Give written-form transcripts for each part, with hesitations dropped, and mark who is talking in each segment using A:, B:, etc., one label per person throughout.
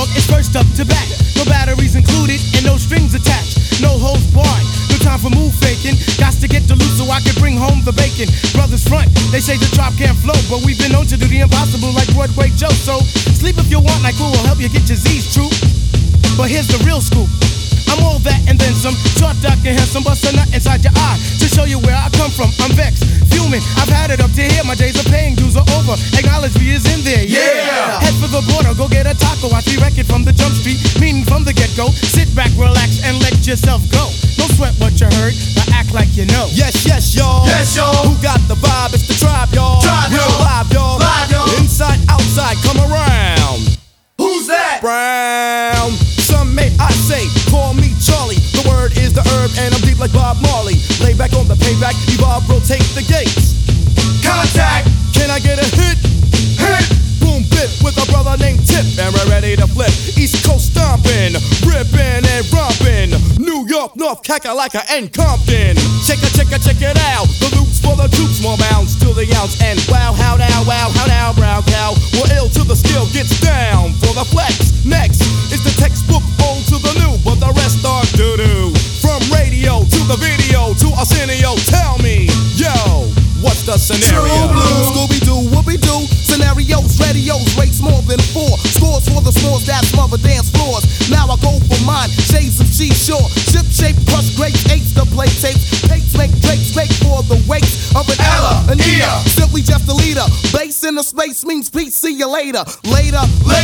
A: dog is first up to bat. No batteries included and no strings attached. No holds barred. No time for move faking. Got to get to loose so I can bring home the bacon. Brothers front, they say the drop can't flow, but we've been known to do the impossible like Broadway Joe. So sleep if you want, like who will help you get your Z's true. But here's the real scoop. I'm all that and then some. Short, dark, and handsome, bust a nut inside your eye to show you where I come from. I'm vexed, fuming. I've had it up to here. My days of paying dues are over. Acknowledge me is in there. Yeah. Head for the border, go get a taco. I see record from the jump street, meaning from the get-go. Sit back, relax, and let yourself go. Don't sweat what you heard, but act like you know.
B: Yes, y'all.
C: Yes, y'all.
B: Who got the vibe? It's the tribe, y'all.
C: Tribe,
B: Real
C: y'all.
B: live, y'all.
C: Live, y'all.
B: Inside, outside, come around.
C: Who's that?
B: Brown. Some may I say, call me Charlie. The word is the herb, and I'm deep like Bob Marley. Lay back on the payback, evolve, rotate the gates.
C: Contact.
B: Can I get a hit?
C: Hit.
B: Boom, bit with a brother named Tip, and we're ready to flip. East Coast stomping, ripping and romping. New York, North, Kakalaka, and Compton. Check it out. The loops for the troops, more bounds to the ounce. And wow, how now, brown cow. We're ill till the skill gets down for the flex. Next is the textbook old to the new, but the rest are doo-doo. From radio to the video to Arsenio, tell me, yo, what's the scenario?
C: True blue.
B: Scooby-Doo, whoopie-doo. Scenarios, radios, rates more than 4. Scores for the smores that smother dance floors. Now I go for mine, shades of seashore. Ship shape, crush grapes, eights to play tapes. Pates make drakes, make for the wakes of an
C: Ella,
B: and
C: Ea.
B: Simply just a leader. Bass in the space means peace, see you later. Later,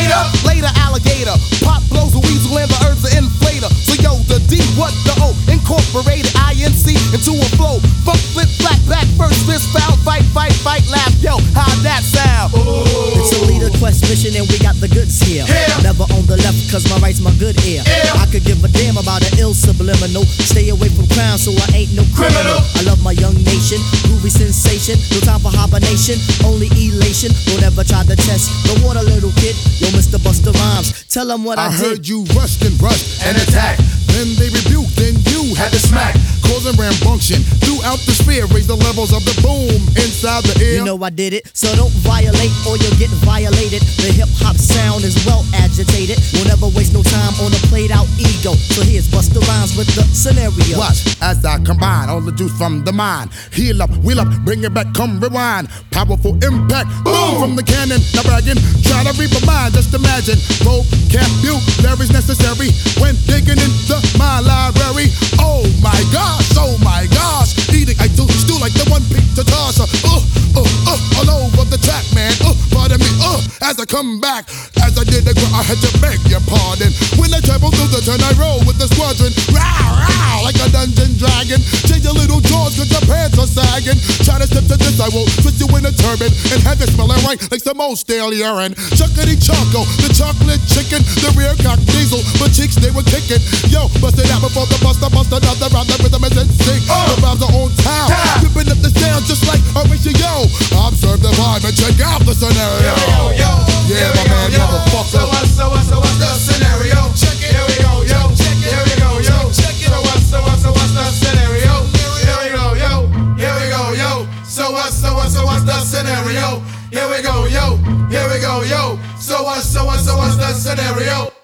B: alligator. Pop blows a weasel and the herbs are inflator. So yo, the D, what the O? Incorporated INC into a flow. Funk, flip, flat, back, first, fist, foul, fight, laugh. Yo, how'd that sound?
D: It's a leader quest mission and we got the goods here.
C: Yeah.
D: Never on the left cause my right's my good ear.
C: Yeah.
D: I could give a damn about an ill subliminal. Stay away from crime so I ain't no criminal. I love my young nation, groovy sensation. No time for hibernation, only elation. Don't ever try to test the water, little kid. Yo, Mr. Busta Rhymes, tell them what I did.
E: heard you rushed and brushed
C: And attack.
E: Then they rebuked, then you
C: Had to smack.
E: causing rambunction throughout the sphere. Raise the levels of the boom inside the air.
D: You know I did it, so don't violate or you'll get violated. The hip hop sound is well agitated. We'll never waste no time on a played out ego. So here's Busta Rhymes with the scenario.
E: Watch as I combine all the juice from the mind. Heal up, wheel up, bring it back, come rewind. Powerful impact, boom from the cannon. Now bragging, try to reap a mind. Just imagine, vocabulary's necessary when digging into my library. Oh my gosh, eating I do stew like the one pizza tosser. All over the track, man. Pardon me, as I come back, as I did the ground, I had to beg your pardon. When I travel through the turn, I roll with the squadron. Row, like a dungeon dragon. Change your little jaws cause your pants are sagging. Try to step to this, I will twist you in a turban and have it smelling right like some old stale urine. Chuckity choco, the chocolate chicken, the rear cock diesel, but cheeks they were kicking. Yo, bust it out before the bust another round. The rhythm is in sync. The rhymes are on town, ripping up the sound just like a ratio. Observe the vibe and check out the scenario. Yeah, my man, motherfucker.
C: So what's the scenario? Check it. Here we go, yo. Check it. Here we go, yo. Check it. So what's the scenario? Here we go, yo. Here we go, yo. So what's the scenario? Here we go, yo. Here we go, yo. So what's the scenario?